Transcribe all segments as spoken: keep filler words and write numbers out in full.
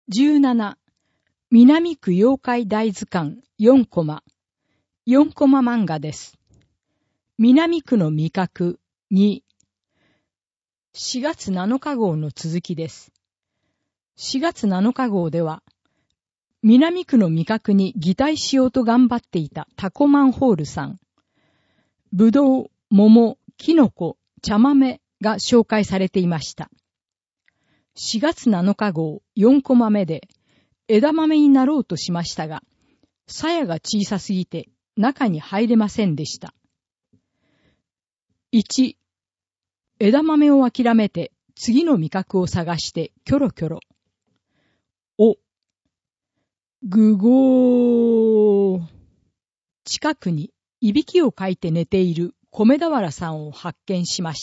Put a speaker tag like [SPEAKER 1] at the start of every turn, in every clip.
[SPEAKER 1] じゅうなな、南区妖怪大図鑑よんコマ、よんコマ漫画です。南区の味覚に、しがつなのか号の続きです。しがつなのか号では、南区の味覚に擬態しようと頑張っていたタコマンホールさん、ぶどう、桃、キノコ、茶豆が紹介されていました。しがつなのか号よんコマ目で、枝豆になろうとしましたが、鞘が小さすぎて中に入れませんでした。いち、枝豆を諦めて次の味覚を探してキョロキョロ。お、ぐごー。近くにいびきをかいて寝ている米俵さんを発見しました。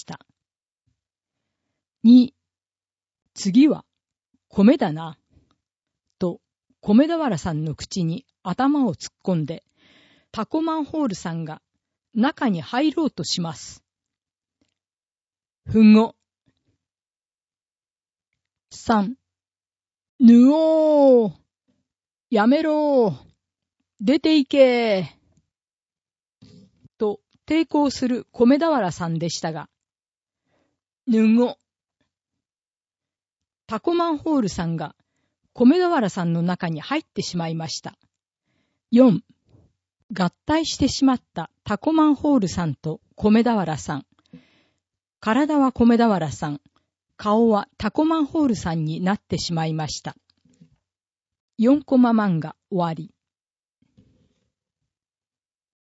[SPEAKER 1] に、次は米だな。と、米俵さんの口に頭を突っ込んで、タコマンホールさんが中に入ろうとします。ふご。さん、ぬおー。やめろー。出て行けー。と抵抗する米俵さんでしたが、ぬご。タコマンホールさんが米俵さんの中に入ってしまいました。よん、合体してしまったタコマンホールさんと米俵さん。体は米俵さん、顔はタコマンホールさんになってしまいました。よんコマ漫画終わり。